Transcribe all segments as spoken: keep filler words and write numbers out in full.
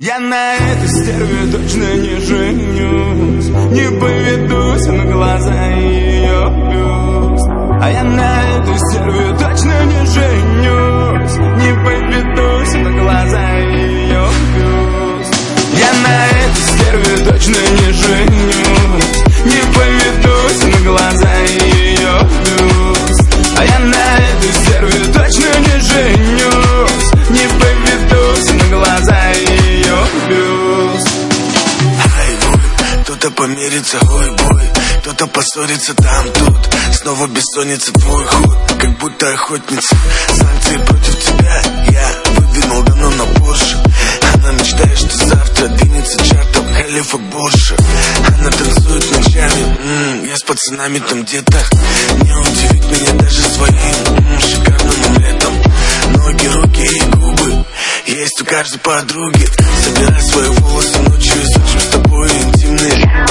Я на этой стерве точно не женюсь, не поведусь на глаза ее бюст. А я на этой стерве точно не женюсь, не поведусь на глаза ее бюст. Я на этой стерве точно не женюсь, не поведусь на глаза ее бюст. А я на этой стерве точно не женюсь, не поведусь на глаза ее бюст. Ай, бой, кто-то помирится, ой, бой, кто-то поссорится там, тут. Снова бессонница, твой ход, как будто охотница. Санкции против тебя я выдвинул давно на позже. Она мечтает, что завтра двинется чартом халифа Боша. Она танцует ночами, м-м, я с пацанами там где-то. Не удивит меня даже своим м-м, шикарным омлетом. Ноги, руки и губы есть у каждой подруги. Собирай свои волосы ночью и сочим с тобой интимные.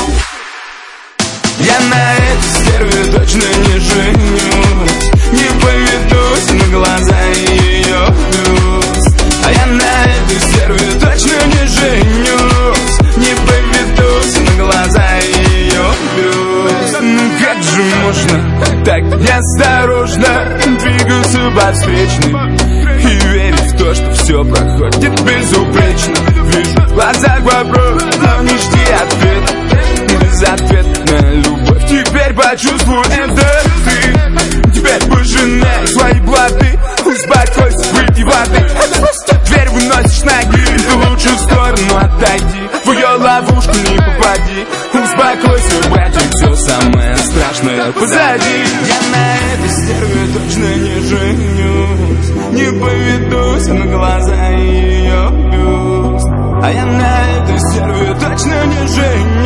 Я на этой стерве точно не женюсь, не поведусь на глаза ее бюст. А я на этой стерве точно не женюсь, не поведусь на глаза ее бюст. Ну как же можно так неосторожно двигаться по встречной и верить в то, что все проходит безупречно. Вижу в глазах вопрос, но не жди ответа. Безответная любовь, теперь почувствуй это ты. Теперь пожинай свои блаты, успокойся, выпей воды. Это просто дверь выносишь ноги, в лучшую сторону отойди, в ее ловушку не попади. Успокойся, братик, все самое страшное позади. Я на этой стерве точно не женюсь, не поведусь на глаза ее бюст. А я на этой стерве точно не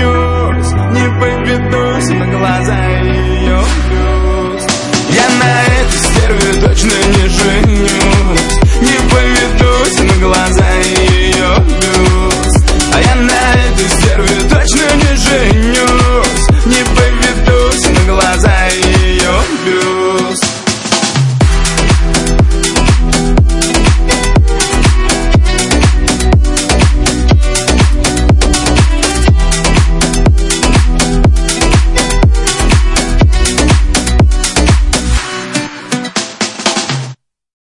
женюсь, не поведусь на глаза ее бюст. Я на